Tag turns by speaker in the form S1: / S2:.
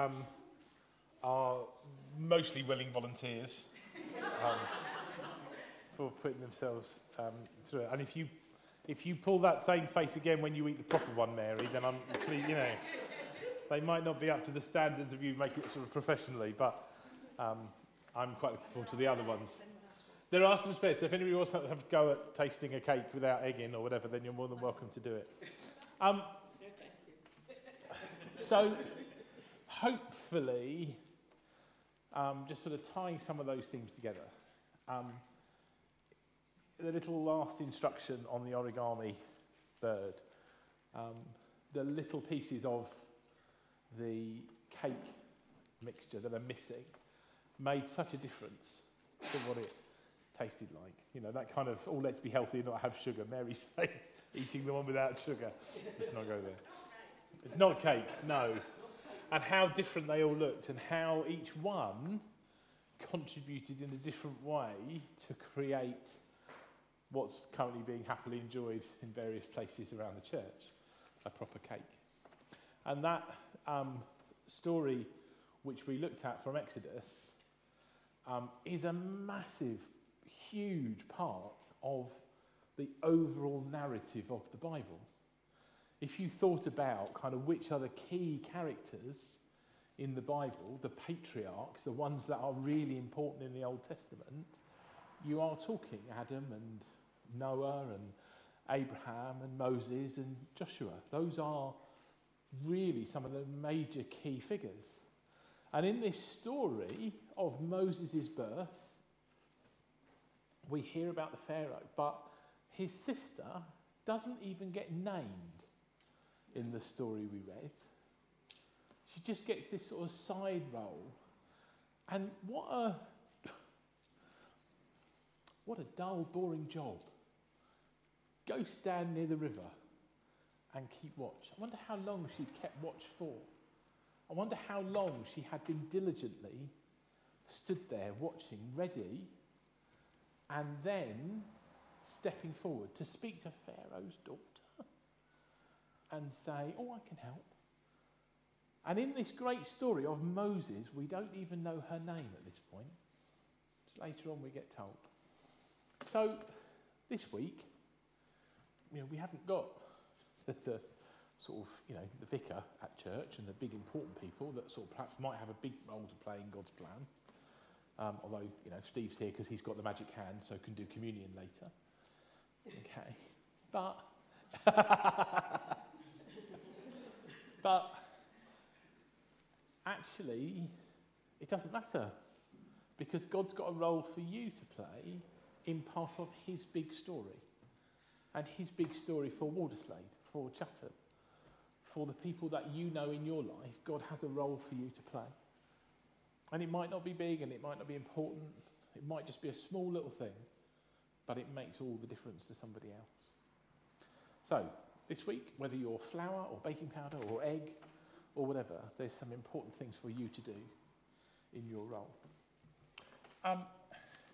S1: are mostly willing volunteers for putting themselves through it. And if you pull that same face again when you eat the proper one, Mary, then they might not be up to the standards of you make it sort of professionally, but I'm quite looking forward to the other ones. There are some spares, so if anybody wants to have a go at tasting a cake without egg in or whatever, then you're more than welcome to do it. So, hopefully, just sort of tying some of those things together. The little last instruction on the origami bird, the little pieces of the cake mixture that are missing made such a difference to what it tasted like. You know, that kind of, oh, let's be healthy and not have sugar. Mary's face, eating the one without sugar. Let's not go there. It's not cake, no. And how different they all looked and how each one contributed in a different way to create what's currently being happily enjoyed in various places around the church, a proper cake. And that story which we looked at from Exodus is a massive, huge part of the overall narrative of the Bible. If you thought about kind of which are the key characters in the Bible, the patriarchs, the ones that are really important in the Old Testament, you are talking Adam and Noah and Abraham and Moses and Joshua. Those are really some of the major key figures. And in this story of Moses' birth, we hear about the Pharaoh, but his sister doesn't even get named in the story we read. She just gets this sort of side role. And what a dull, boring job. Go stand near the river and keep watch. I wonder how long she'd kept watch for. I wonder how long she had been diligently stood there watching, ready, and then stepping forward to speak to Pharaoh's daughter and say, oh, I can help. And in this great story of Moses, we don't even know her name at this point. It's later on we get told. So this week, we haven't got the sort of, the vicar at church and the big important people that sort of perhaps might have a big role to play in God's plan. Although, Steve's here because he's got the magic hand, so can do communion later. Okay. But actually, it doesn't matter because God's got a role for you to play in part of his big story. And his big story for Walderslade, for Chatham, for the people that you know in your life, God has a role for you to play. And it might not be big and it might not be important. It might just be a small little thing, but it makes all the difference to somebody else. So, this week, whether you're flour or baking powder or egg or whatever, there's some important things for you to do in your role.